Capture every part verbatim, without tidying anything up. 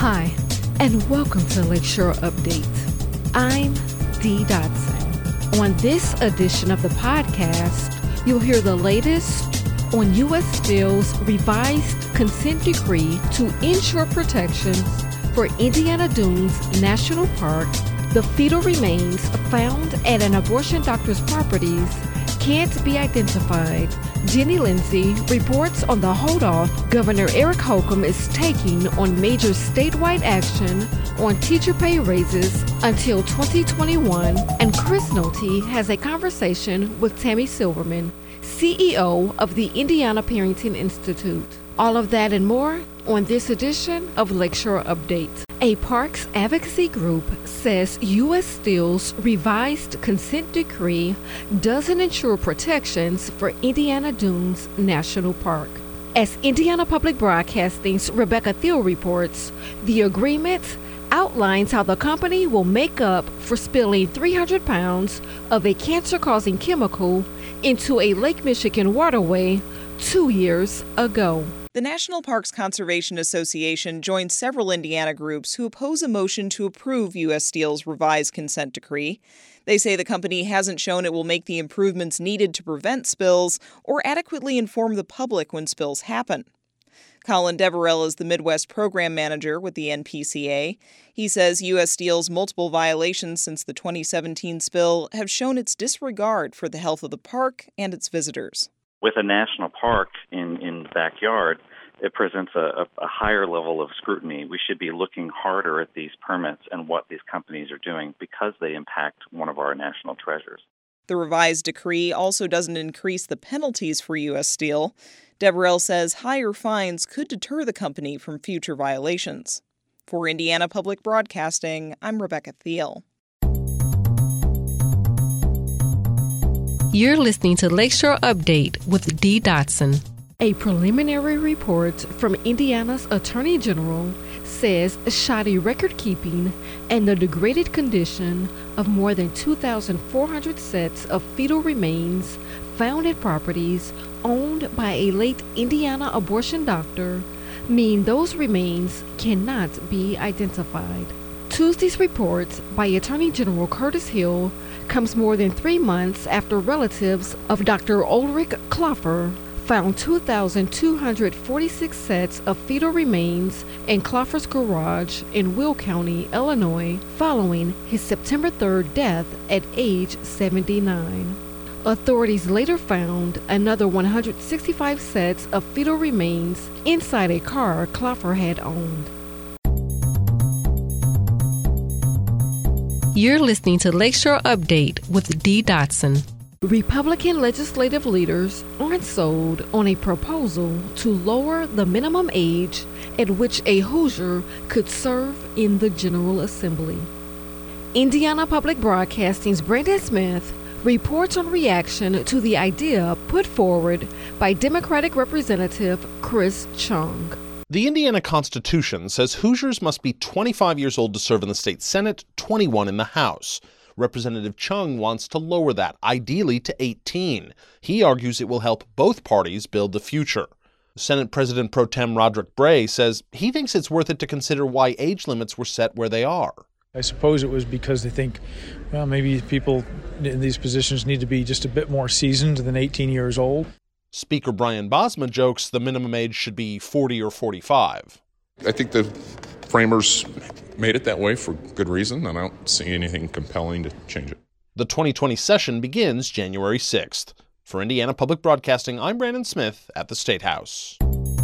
Hi, and welcome to Lakeshore Update. I'm Dee Dotson. On this edition of the podcast, you'll hear the latest on U S Steel's revised consent decree to ensure protections for Indiana Dunes National Park. The fetal remains found at an abortion doctor's properties can't be identified. Jenny Lindsay reports on the hold-off Governor Eric Holcomb is taking on major statewide action on teacher pay raises until twenty twenty-one, and Chris Nolte has a conversation with Tammy Silverman, C E O of the Indiana Parenting Institute. All of that and more on this edition of Lakeshore Update. A parks advocacy group says U S Steel's revised consent decree doesn't ensure protections for Indiana Dunes National Park. As Indiana Public Broadcasting's Rebecca Thiel reports, the agreement outlines how the company will make up for spilling three hundred pounds of a cancer-causing chemical into a Lake Michigan waterway two years ago. The National Parks Conservation Association joined several Indiana groups who oppose a motion to approve U S Steel's revised consent decree. They say the company hasn't shown it will make the improvements needed to prevent spills or adequately inform the public when spills happen. Colin Deverell is the Midwest Program Manager with the N P C A. He says U S Steel's multiple violations since the twenty seventeen spill have shown its disregard for the health of the park and its visitors. With a national park in, in the backyard, it presents a, a, a higher level of scrutiny. We should be looking harder at these permits and what these companies are doing because they impact one of our national treasures. The revised decree also doesn't increase the penalties for U S Steel. Deverell says higher fines could deter the company from future violations. For Indiana Public Broadcasting, I'm Rebecca Thiel. You're listening to Lakeshore Update with Dee Dotson. A preliminary report from Indiana's Attorney General says shoddy record-keeping and the degraded condition of more than two thousand four hundred sets of fetal remains found at properties owned by a late Indiana abortion doctor mean those remains cannot be identified. Tuesday's report by Attorney General Curtis Hill comes more than three months after relatives of Doctor Ulrich Klopfer found two thousand two hundred forty-six sets of fetal remains in Klopfer's garage in Will County, Illinois, following his September third death at age seventy-nine. Authorities later found another one hundred sixty-five sets of fetal remains inside a car Klopfer had owned. You're listening to Lakeshore Update with Dee Dotson. Republican legislative leaders aren't sold on a proposal to lower the minimum age at which a Hoosier could serve in the General Assembly. Indiana Public Broadcasting's Brandon Smith reports on reaction to the idea put forward by Democratic Representative Chris Chung. The Indiana Constitution says Hoosiers must be twenty-five years old to serve in the state Senate, twenty-one in the House. Representative Chung wants to lower that, ideally to eighteen. He argues it will help both parties build the future. Senate President Pro Tem Roderick Bray says he thinks it's worth it to consider why age limits were set where they are. I suppose it was because they think, well, maybe people in these positions need to be just a bit more seasoned than eighteen years old. Speaker Brian Bosma jokes the minimum age should be forty or forty-five. I think the framers made it that way for good reason, and I don't see anything compelling to change it. The twenty twenty session begins January sixth. For Indiana Public Broadcasting, I'm Brandon Smith at the State House.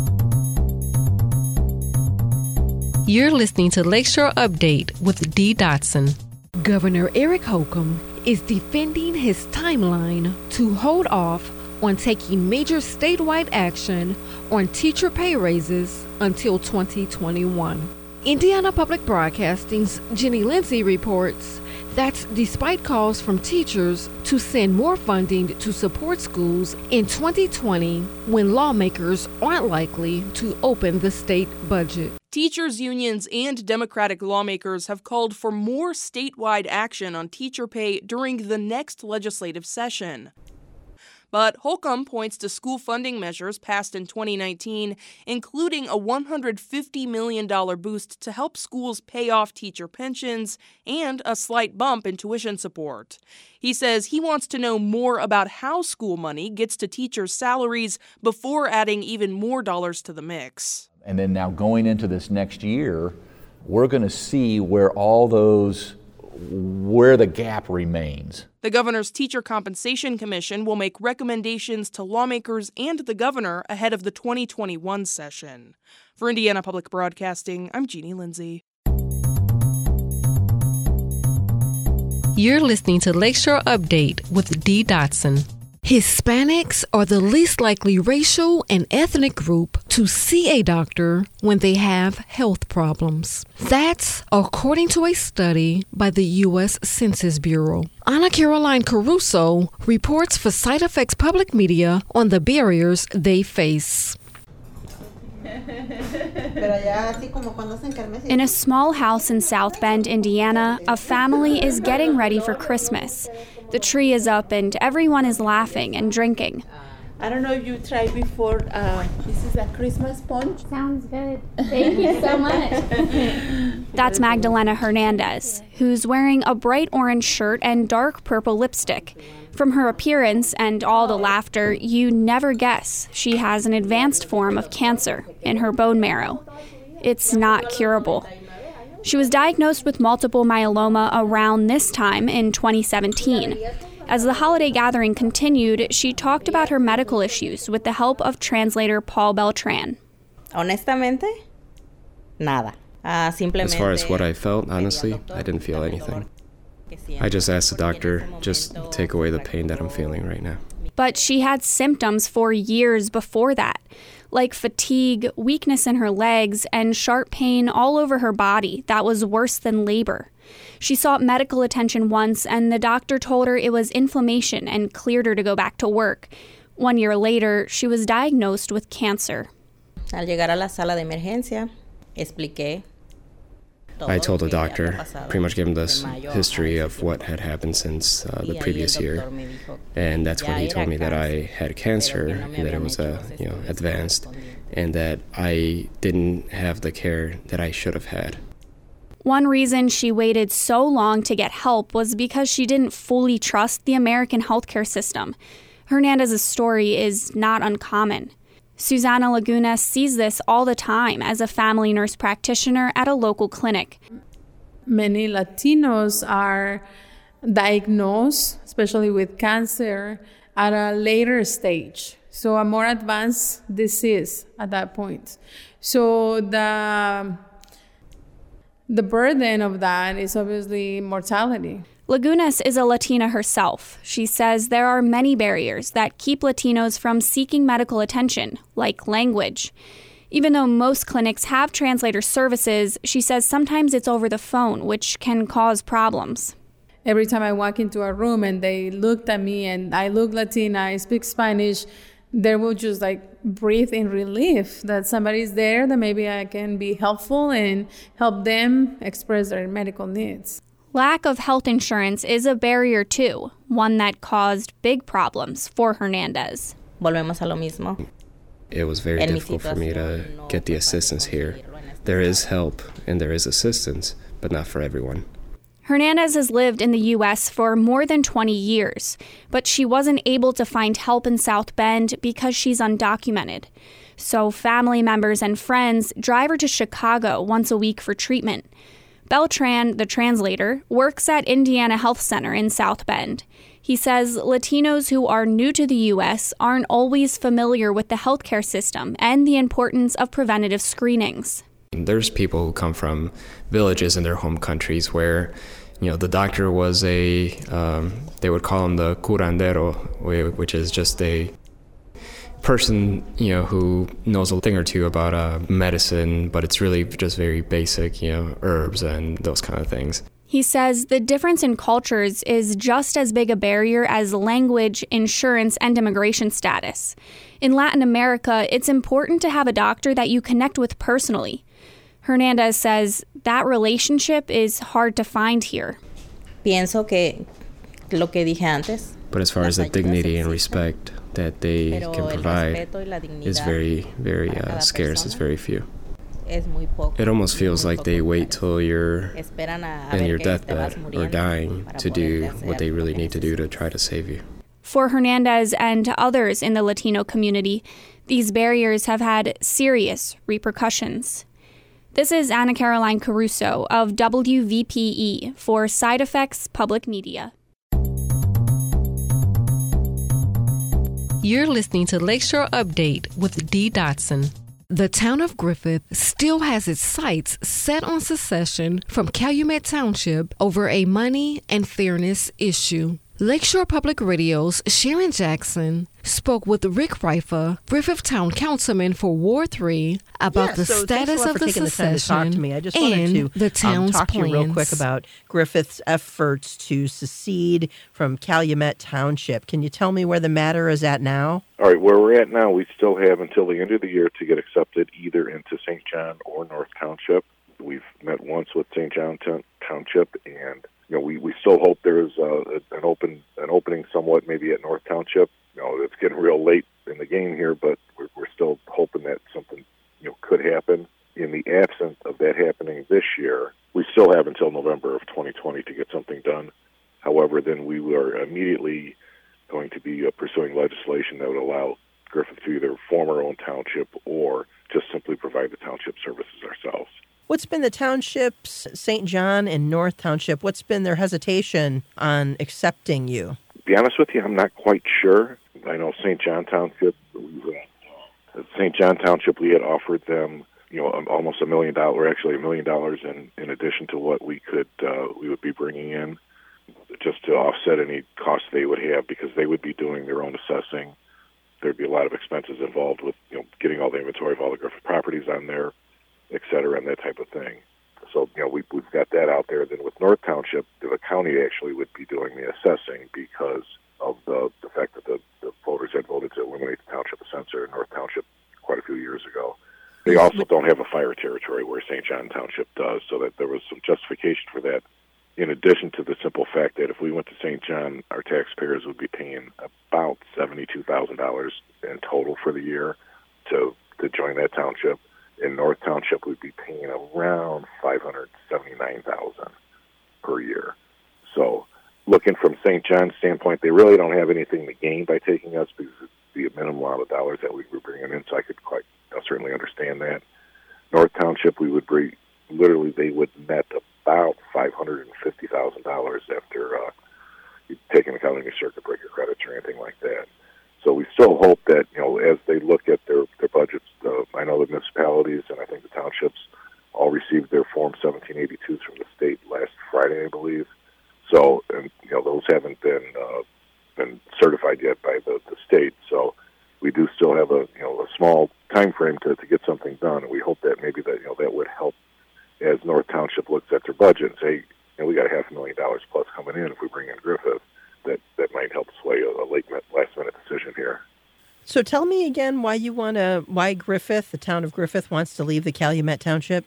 You're listening to Lakeshore Update with Dee Dotson. Governor Eric Holcomb is defending his timeline to hold off on taking major statewide action on teacher pay raises until twenty twenty-one. Indiana Public Broadcasting's Jenny Lindsay reports that despite calls from teachers to send more funding to support schools in twenty twenty, when lawmakers aren't likely to open the state budget. Teachers' unions and Democratic lawmakers have called for more statewide action on teacher pay during the next legislative session. But Holcomb points to school funding measures passed in twenty nineteen, including a one hundred fifty million dollars boost to help schools pay off teacher pensions and a slight bump in tuition support. He says he wants to know more about how school money gets to teachers' salaries before adding even more dollars to the mix. And then now going into this next year, we're going to see where all those, where the gap remains. The governor's Teacher Compensation Commission will make recommendations to lawmakers and the governor ahead of the twenty twenty-one session. For Indiana Public Broadcasting, I'm Jeannie Lindsay. You're listening to Lakeshore Update with Dee Dotson. Hispanics are the least likely racial and ethnic group to see a doctor when they have health problems. That's according to a study by the U S Census Bureau. Ana Caroline Caruso reports for Side Effects Public Media on the barriers they face. In a small house in South Bend, Indiana, a family is getting ready for Christmas. The tree is up and everyone is laughing and drinking. I don't know if you tried before. Uh, this is a Christmas punch. Sounds good. Thank you so much. That's Magdalena Hernandez, who's wearing a bright orange shirt and dark purple lipstick. From her appearance and all the laughter, you never guess she has an advanced form of cancer in her bone marrow. It's not curable. She was diagnosed with multiple myeloma around this time in twenty seventeen. As the holiday gathering continued, she talked about her medical issues with the help of translator Paul Beltran. Honestamente, nada. Uh, as far as what I felt, honestly, I didn't feel anything. I just asked the doctor, just take away the pain that I'm feeling right now. But she had symptoms for years before that, like fatigue, weakness in her legs, and sharp pain all over her body that was worse than labor. She sought medical attention once, and the doctor told her it was inflammation and cleared her to go back to work. One year later, she was diagnosed with cancer. Al llegar a la sala de emergencia, expliqué. I told the doctor, pretty much gave him this history of what had happened since uh, the previous year, and that's when he told me that I had cancer, and that it was uh, you know, advanced, and that I didn't have the care that I should have had. One reason she waited so long to get help was because she didn't fully trust the American healthcare system. Hernandez's story is not uncommon. Susana Laguna sees this all the time as a family nurse practitioner at a local clinic. Many Latinos are diagnosed, especially with cancer, at a later stage. So a more advanced disease at that point. So the, the burden of that is obviously mortality. Lagunas is a Latina herself. She says there are many barriers that keep Latinos from seeking medical attention, like language. Even though most clinics have translator services, she says sometimes it's over the phone, which can cause problems. Every time I walk into a room and they looked at me and I look Latina, I speak Spanish, they will just like breathe in relief that somebody's there, that maybe I can be helpful and help them express their medical needs. Lack of health insurance is a barrier too, one that caused big problems for Hernandez. Volvemos a lo mismo. It was very difficult for me to get the assistance here. There is help and there is assistance, but not for everyone. Hernandez has lived in the U S for more than twenty years, but she wasn't able to find help in South Bend because she's undocumented. So family members and friends drive her to Chicago once a week for treatment. Beltran, the translator, works at Indiana Health Center in South Bend. He says Latinos who are new to the U S aren't always familiar with the healthcare system and the importance of preventative screenings. There's people who come from villages in their home countries where, you know, the doctor was a, um, they would call him the curandero, which is just a person, you know, who knows a thing or two about uh, medicine, but it's really just very basic, you know, herbs and those kind of things. He says the difference in cultures is just as big a barrier as language, insurance, and immigration status. In Latin America, it's important to have a doctor that you connect with personally. Hernandez says that relationship is hard to find here. Pienso que lo que dije antes. But as far as the dignity and respect, that they can provide is very, very uh, scarce. It's very few. It almost feels like they wait till you're in your deathbed or dying to do what they really need to do to try to save you. For Hernandez and others in the Latino community, these barriers have had serious repercussions. This is Anna Caroline Caruso of W V P E for Side Effects Public Media. You're listening to Lakeshore Update with Dee Dotson. The town of Griffith still has its sights set on secession from Calumet Township over a money and fairness issue. Lakeshore Public Radio's Sharon Jackson spoke with Rick Reifer, Griffith Town Councilman for Ward three, about yeah, the so status of the, the secession to talk to me. I just and wanted to the town's um, talk plans. to you real quick about Griffith's efforts to secede from Calumet Township. Can you tell me where the matter is at now? All right, where we're at now, we still have until the end of the year to get accepted either into Saint John or North Township. We've met once with Saint John t- Township, and you know, we, we still hope there's uh, an open an opening somewhat maybe at North Township. You know, it's getting real late in the game here, but we're, we're still hoping that something you know could happen. In the absence of that happening this year, we still have until November of twenty twenty to get something done. However, then we are immediately going to be uh, pursuing legislation that would allow Griffith to either form our own township or just simply provide the township services ourselves. What's been the townships, Saint John and North Township, what's been their hesitation on accepting you? To be honest with you, I'm not quite sure. I know Saint John Township, uh, Saint John Township, we had offered them, you know, almost a million dollars, actually a million dollars in, in addition to what we could, uh, we would be bringing in, just to offset any costs they would have, because they would be doing their own assessing. There'd be a lot of expenses involved with, you know, getting all the inventory of all the Griffith properties on there, et cetera, and that type of thing. So, you know, we, we've got that out there. Then with North Township, the county actually would be doing the assessing because of the, the fact that the, the voters had voted to eliminate the township assessor in North Township quite a few years ago. They also don't have a fire territory where Saint John Township does, so that there was some justification for that, in addition to the simple fact that if we went to Saint John, our taxpayers would be paying about seventy-two thousand dollars in total for the year to, to join that township. In North Township, we'd be paying around five hundred seventy-nine thousand dollars per year. So, looking from Saint John's standpoint, they really don't have anything to gain by taking us because it's the minimum amount of dollars that we were bringing in. So, I could quite I'll certainly understand that. North Township, we would bring literally they would net about five hundred fifty thousand dollars after uh, taking account any circuit breaker credits or anything like that. So we still hope that, you know, as they look at their, their budgets, uh, I know the municipalities and I think the townships all received their Form seventeen eighty-twos from the state last Friday, I believe. So, and, you know, those haven't been uh, been certified yet by the, the state. So we do still have a, you know, a small time frame to, to get something done. And we hope that maybe that, you know, that would help as North Township looks at their budget and say, you know, we got a half a million dollars plus coming in if we bring in Griffith. That, that might help sway a, a late last minute decision here. So tell me again why you want to, why Griffith, the town of Griffith, wants to leave the Calumet Township?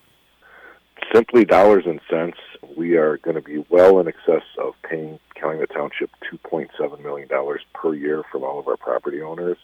Simply dollars and cents. We are going to be well in excess of paying Calumet Township two point seven million dollars per year from all of our property owners.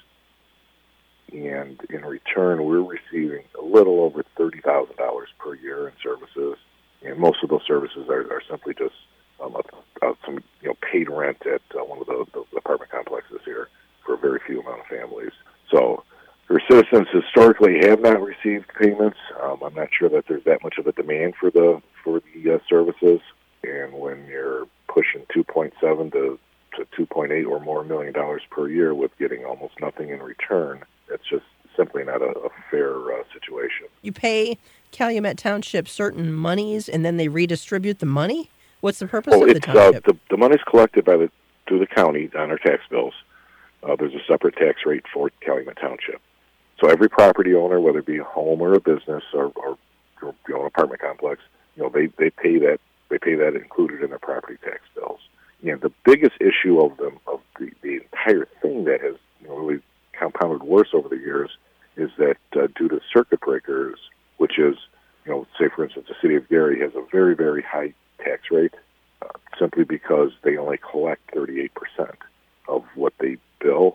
And in return, we're receiving a little over thirty thousand dollars per year in services. And most of those services are, are simply just um, a, a, some you know paid rent at uh, one of the, the apartment complexes here for a very few amount of families. So our citizens historically have not received payments. Um, I'm not sure that there's that much of a demand for the for the uh, services. And when you're pushing two point seven to to two point eight or more million dollars per year with getting almost nothing in return, it's just simply not a, a fair uh, situation. You pay Calumet Township certain monies, and then they redistribute the money? What's the purpose oh, of the it's, township? Uh, the, the money's collected by the through the county on our tax bills. Uh, there's a separate tax rate for Calumet Township. So every property owner, whether it be a home or a business or, or, or you know, an apartment complex, you know, they, they pay that they pay that included in their property tax bills. And the biggest issue of them of the, the entire thing that has you know, really compounded worse over the years is that uh, due to circuit breakers, which is, you know, say for instance, the city of Gary has a very, very high tax rate uh, simply because they only collect thirty-eight percent of what they bill.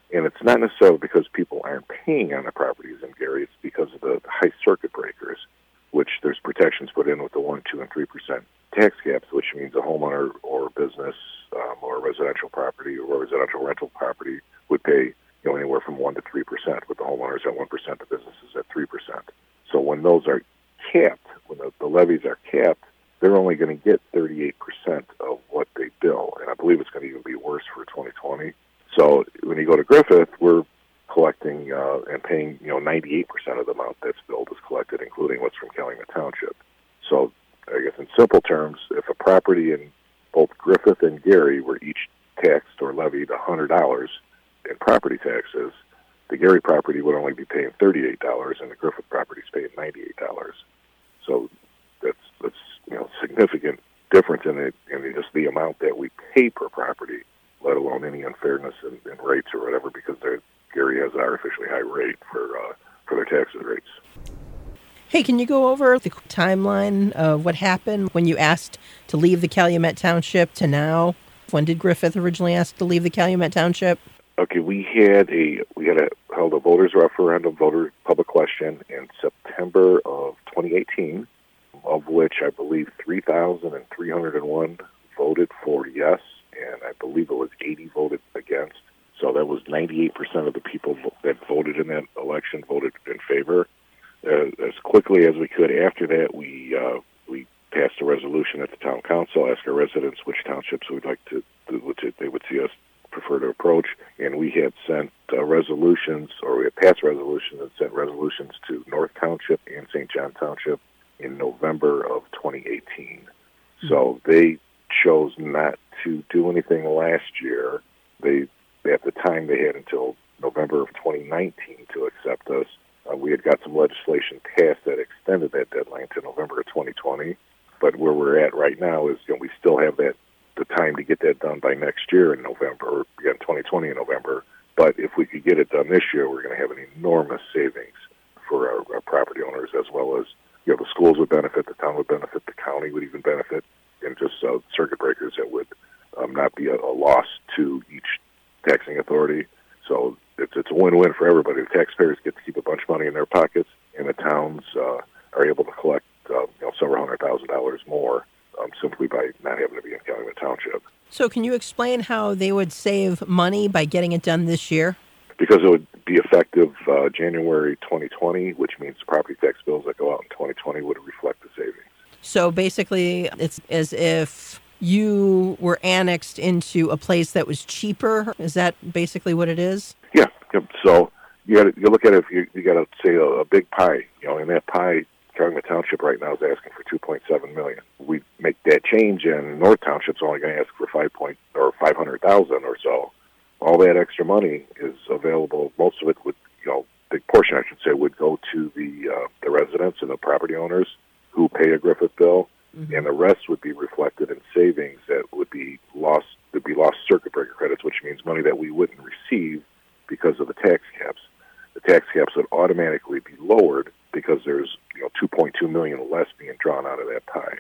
And it's not necessarily because people aren't paying on the properties in Gary. It's because of the high circuit breakers, which there's protections put in with the one, two, and three percent tax caps, which means a homeowner or business um, or residential property or residential rental property would pay you know anywhere from one to three percent, with the homeowners at one percent, the businesses at three percent. So when those are capped, when the, the levies are capped, they're only going to get thirty-eight percent of what they bill, and I believe it's going to even be worse for twenty twenty. So when you go to Griffith, we're collecting uh, and paying, you know, ninety-eight percent of the amount that's billed is collected, including what's from Calumet Township. So I guess in simple terms, if a property in both Griffith and Gary were each taxed or levied one hundred dollars in property taxes, the Gary property would only be paying thirty-eight dollars, and the Griffith property is paying ninety-eight dollars. So that's that's you know significant difference in it, in just the amount that we pay per property, let alone any unfairness in, in rates or whatever, because Gary has an artificially high rate for uh, for their tax rates. Hey, can you go over the timeline of what happened when you asked to leave the Calumet Township to now? When did Griffith originally ask to leave the Calumet Township? Okay, we had a we had a held a voters referendum, voter public question in September of twenty eighteen, of which I believe three thousand three hundred one voted for yes, and I believe it was eighty voted against. So that was ninety-eight percent of the people that voted in that election voted in favor. Uh, as quickly as we could after that, we uh, we passed a resolution at the town council, asked our residents which townships we'd like to, which they would see us prefer to approach, and we had sent uh, resolutions, or we had passed resolutions and sent resolutions to North Township and Saint John Township in November of twenty eighteen. Mm-hmm. So they chose not to do anything last year. They, at the time, they had until November of twenty nineteen to accept us. Uh, we had got some legislation passed that extended that deadline to November of twenty twenty. But where we're at right now is, you know, we still have that the time to get that done by next year in November, or again, twenty twenty in November. But if we could get it done this year, we're going to have an enormous savings for our, our property owners, as well as, you know, the schools would benefit, the town would benefit, the county would even benefit, and just uh, circuit breakers that would um, not be a, a loss to each taxing authority. So it's, it's a win-win for everybody. The taxpayers get to keep a bunch of money in their pockets, and the towns uh, are able to collect uh, you know, several hundred thousand dollars more um, simply by not having to be in Calumet Township. So can you explain how they would save money by getting it done this year? Because it would be effective uh, January twenty twenty, which means property tax bills that go out in twenty twenty would reflect the savings. So basically, it's as if you were annexed into a place that was cheaper. Is that basically what it is? Yeah. So you got you look at it. If you, you got to say a, a big pie. You know, in that pie, Calumet Township right now is asking for two point seven million. We make that change, and North Township's only going to ask for five point or five hundred thousand or so. All that extra money is available. Most of it would, you know, big portion, I should say, would go to the uh, the residents and the property owners who pay a Griffith bill, mm-hmm. and the rest would be reflected in savings that would be lost. Would be lost circuit breaker credits, which means money that we wouldn't receive because of the tax caps. The tax caps would automatically be lowered because there's, you know, two point two million less being drawn out of that pie.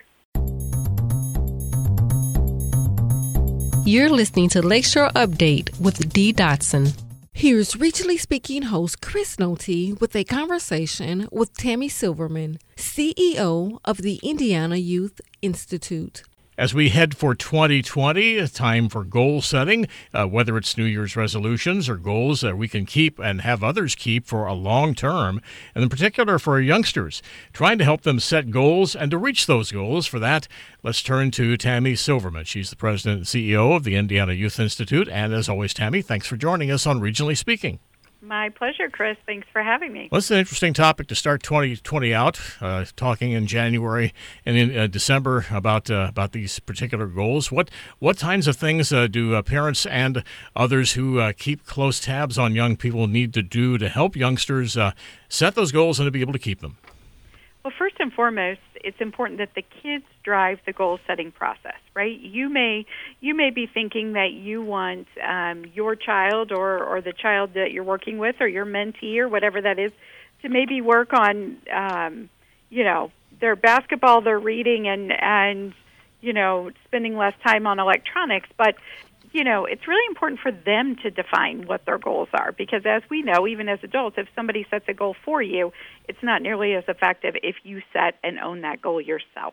You're listening to Lakeshore Update with Dee Dotson. Here's Regionally Speaking host Chris Nolte with a conversation with Tammy Silverman, C E O of the Indiana Youth Institute. As we head for twenty twenty, a time for goal setting, uh, whether it's New Year's resolutions or goals that we can keep and have others keep for a long term, and in particular for our youngsters, trying to help them set goals and to reach those goals. For that, let's turn to Tammy Silverman. She's the president and C E O of the Indiana Youth Institute. And as always, Tammy, thanks for joining us on Regionally Speaking. My pleasure, Chris. Thanks for having me. Well, it's an interesting topic to start twenty twenty out, uh, talking in January and in uh, December about uh, about these particular goals. What what kinds of things uh, do uh, parents and others who uh, keep close tabs on young people need to do to help youngsters uh, set those goals and to be able to keep them? Well, first and foremost, it's important that the kids drive the goal-setting process, right? You may you may be thinking that you want um, your child or, or the child that you're working with or your mentee or whatever that is to maybe work on, um, you know, their basketball, their reading, and, and, you know, spending less time on electronics. But you know, it's really important for them to define what their goals are, because as we know, even as adults, if somebody sets a goal for you, it's not nearly as effective if you set and own that goal yourself.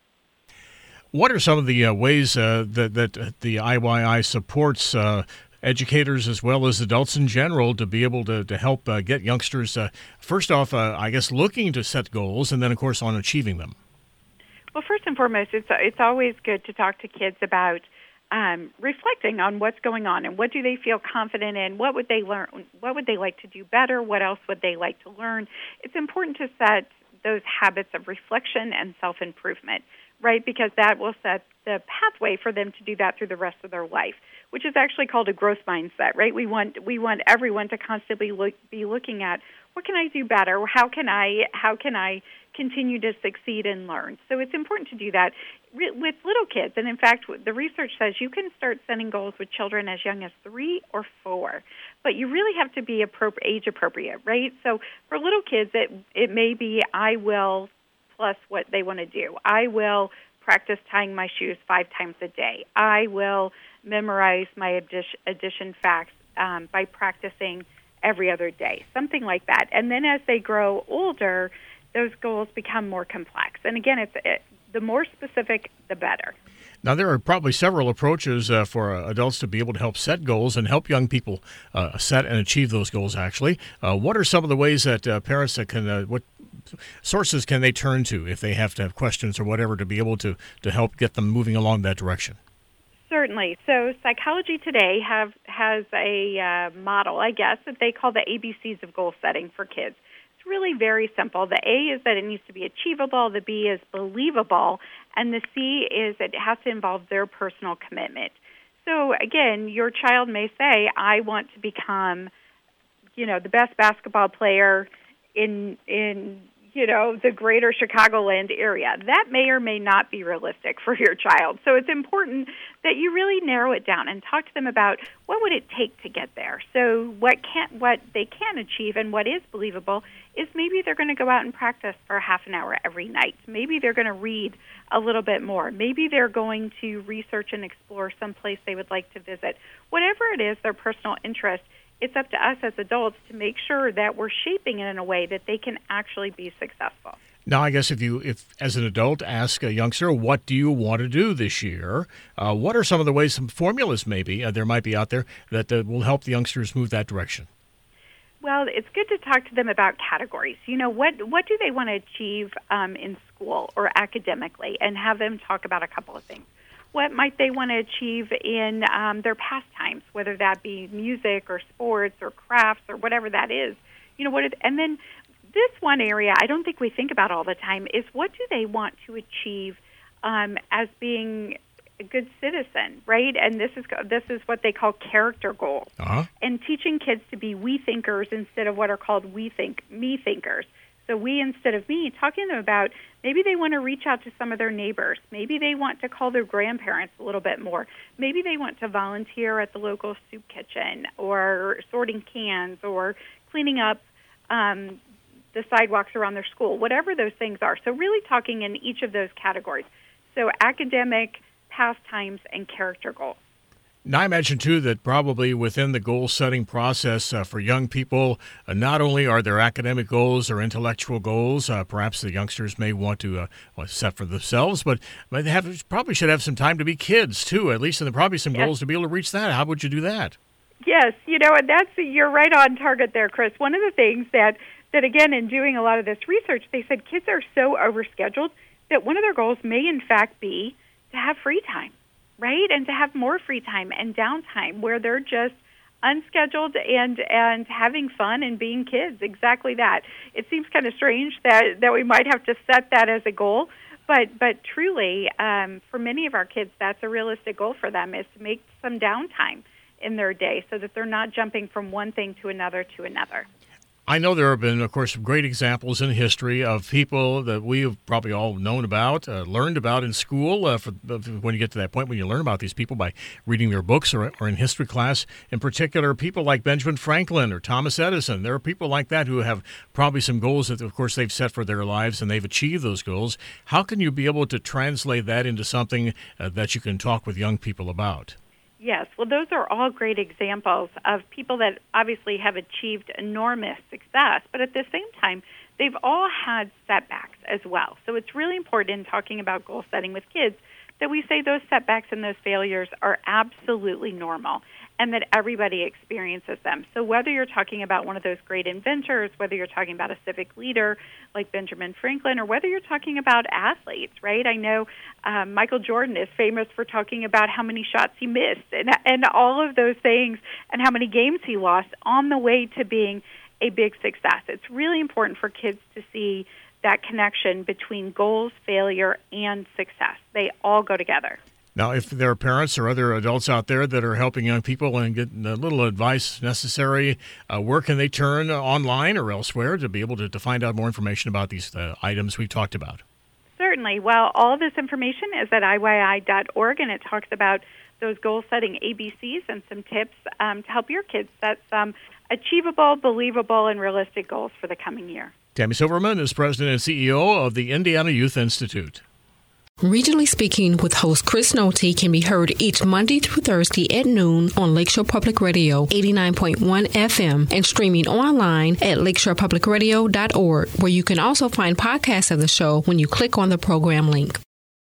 What are some of the uh, ways uh, that, that the I Y I supports uh, educators as well as adults in general to be able to, to help uh, get youngsters, uh, first off, uh, I guess, looking to set goals, and then, of course, on achieving them? Well, first and foremost, it's it's always good to talk to kids about um, reflecting on what's going on and what do they feel confident in, what would they learn, what would they like to do better, what else would they like to learn. It's important to set those habits of reflection and self-improvement, right, because that will set the pathway for them to do that through the rest of their life, which is actually called a growth mindset, right? We want we want everyone to constantly look, be looking at, what can I do better? How can I how can I continue to succeed and learn? So it's important to do that with little kids. And in fact, the research says you can start setting goals with children as young as three or four, but you really have to be appropriate, age appropriate, right? So for little kids, it it may be I will plus what they want to do. I will practice tying my shoes five times a day. I will memorize my addition, addition facts um, by practicing every other day, something like that. And then as they grow older, those goals become more complex. And again, it's it, the more specific, the better. Now, there are probably several approaches uh, for uh, adults to be able to help set goals and help young people uh, set and achieve those goals, actually. Uh, what are some of the ways that uh, parents that can, uh, what sources can they turn to if they have to have questions or whatever to be able to, to help get them moving along that direction? Certainly. So Psychology Today have has a uh, model, I guess, that they call the A B Cs of goal setting for kids. It's really very simple. The A is that it needs to be achievable, the B is believable, and the C is it has to involve their personal commitment. So again, your child may say, I want to become, you know, the best basketball player in in you know, the greater Chicagoland area. That may or may not be realistic for your child. So it's important that you really narrow it down and talk to them about what would it take to get there. So what can what they can achieve and what is believable is maybe they're going to go out and practice for half an hour every night. Maybe they're going to read a little bit more. Maybe they're going to research and explore some place they would like to visit. Whatever it is, their personal interest, it's up to us as adults to make sure that we're shaping it in a way that they can actually be successful. Now, I guess if you, if as an adult, ask a youngster, what do you want to do this year? Uh, what are some of the ways, some formulas maybe uh, there might be out there that uh, will help the youngsters move that direction? Well, it's good to talk to them about categories. You know, what what do they want to achieve um, in school or academically, and have them talk about a couple of things. What might they want to achieve in um, their pastimes, whether that be music or sports or crafts or whatever that is. You know, what? It, and then this one area I don't think we think about all the time is what do they want to achieve um, as being a good citizen, right? And this is this is what they call character goals. Uh-huh. And teaching kids to be we thinkers instead of what are called we think me thinkers. So we instead of me, talking to them about maybe they want to reach out to some of their neighbors. Maybe they want to call their grandparents a little bit more. Maybe they want to volunteer at the local soup kitchen or sorting cans or cleaning up um, the sidewalks around their school, whatever those things are. So really talking in each of those categories. So academic, pastimes, and character goals. Now, I imagine, too, that probably within the goal-setting process uh, for young people, uh, not only are there academic goals or intellectual goals, uh, perhaps the youngsters may want to uh, well, set for themselves, but they have, probably should have some time to be kids, too, at least, and there are probably some yes. goals to be able to reach that. How would you do that? Yes, you know, and that's you're right on target there, Chris. One of the things that, that, again, in doing a lot of this research, they said kids are so overscheduled that one of their goals may, in fact, be to have free time. Right, and to have more free time and downtime where they're just unscheduled and and having fun and being kids. Exactly that. It seems kind of strange that, that we might have to set that as a goal, but but truly, um, for many of our kids, that's a realistic goal for them is to make some downtime in their day so that they're not jumping from one thing to another to another. I know there have been, of course, some great examples in history of people that we have probably all known about, uh, learned about in school. Uh, for, uh, when you get to that point when you learn about these people by reading their books or, or in history class, in particular, people like Benjamin Franklin or Thomas Edison. There are people like that who have probably some goals that, of course, they've set for their lives and they've achieved those goals. How can you be able to translate that into something uh, that you can talk with young people about? Yes, well, those are all great examples of people that obviously have achieved enormous success, but at the same time, they've all had setbacks as well. So it's really important in talking about goal setting with kids that we say those setbacks and those failures are absolutely normal and that everybody experiences them. So whether you're talking about one of those great inventors, whether you're talking about a civic leader like Benjamin Franklin, or whether you're talking about athletes, right? I know um, Michael Jordan is famous for talking about how many shots he missed and, and all of those things and how many games he lost on the way to being a big success. It's really important for kids to see that connection between goals, failure, and success. They all go together. Now, if there are parents or other adults out there that are helping young people and getting a little advice necessary, uh, where can they turn online or elsewhere to be able to, to find out more information about these uh, items we've talked about? Certainly. Well, all of this information is at I Y I dot org, and it talks about those goal-setting A B Cs and some tips um, to help your kids set some achievable, believable, and realistic goals for the coming year. Tammy Silverman is president and C E O of the Indiana Youth Institute. Regionally Speaking with host Chris Nolte can be heard each Monday through Thursday at noon on Lakeshore Public Radio eighty-nine point one F M and streaming online at lakeshore public radio dot org, where you can also find podcasts of the show when you click on the program link.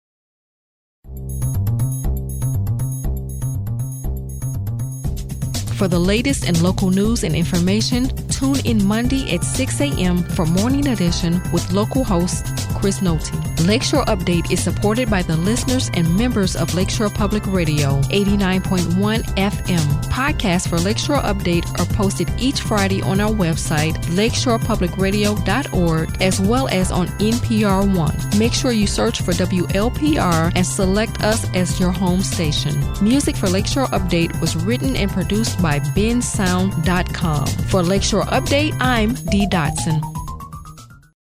For the latest in local news and information, tune in Monday at six a.m. for Morning Edition with local host Chris Nolte. Lakeshore Update is supported by the listeners and members of Lakeshore Public Radio, eighty-nine point one F M. Podcasts for Lakeshore Update are posted each Friday on our website, lakeshore public radio dot org, as well as on N P R One. Make sure you search for W L P R and select us as your home station. Music for Lakeshore Update was written and produced by ben sound dot com. For Lakeshore Update, I'm Dee Dotson.